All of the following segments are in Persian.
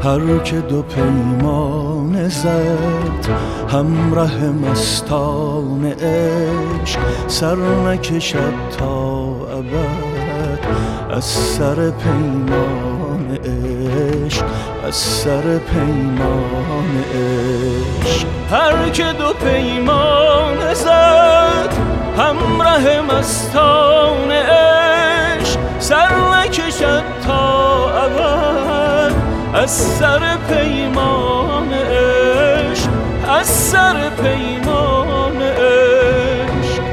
هر که دو پیمان زد همراه مستان عشق، سر نکشد تا ابد از سر پیمان عشق، از سر پیمان عشق. هر که دو پیمان زد همراه مستان عشق، سر نکشد تا ابد از سر پیمان عشق، از سر پیمان عشق.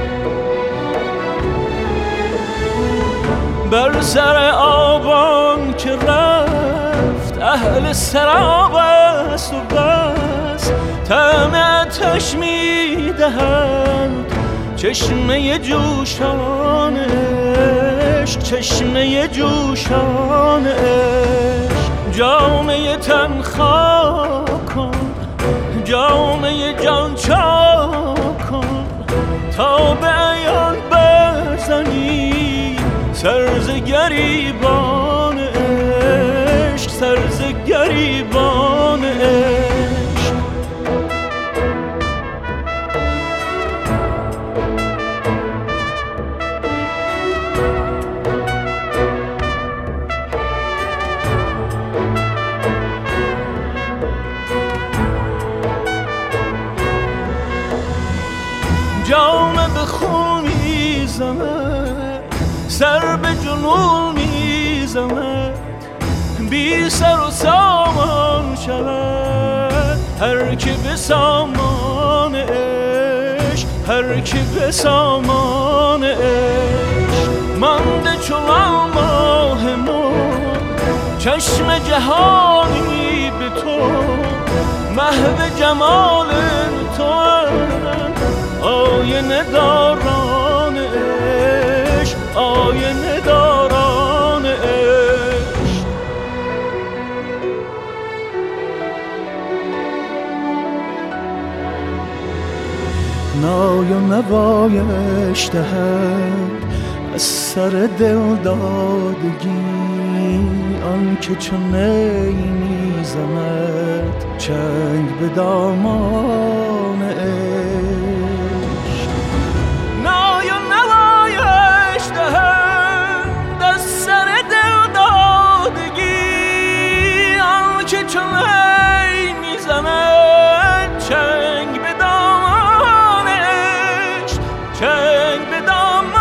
بر سر آبان که رفت اهل سراب است و بس، طعم آتش می‌دهند چشمه جوشان عشق، چشمه جوشان عشق. جامه تن خاک کن، جامه جان چاک کن، تا به عیان برزنی سر ز گریبان عشق، سر ز گریبان عشق. جامه به خون میزند، سر به جنون میزند، بی سر و سامان شود هر که به سامان عشق، هر که به سامان عشق. مانده چون ماه نو چشم جهانی به تو، محو جمال تو آینه داران عشق، آینه داران عشق. نای و نوایش دهد از سر دل دادگی، آن که چون نی میزند چنگ به دامان عشق. نای و نوایش دهد از سر دل دادگی، آن که چون نی میزند چنگ به دامان عشق، چنگ به دامان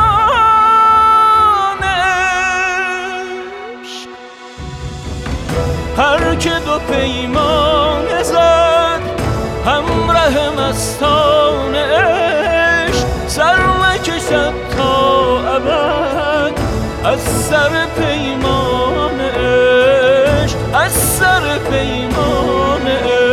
عشق. هر که دو پیمان زد همراه مستان عشق، سر نکشد تا ابد از سر پیمان عشق، از سر پیمان عشق.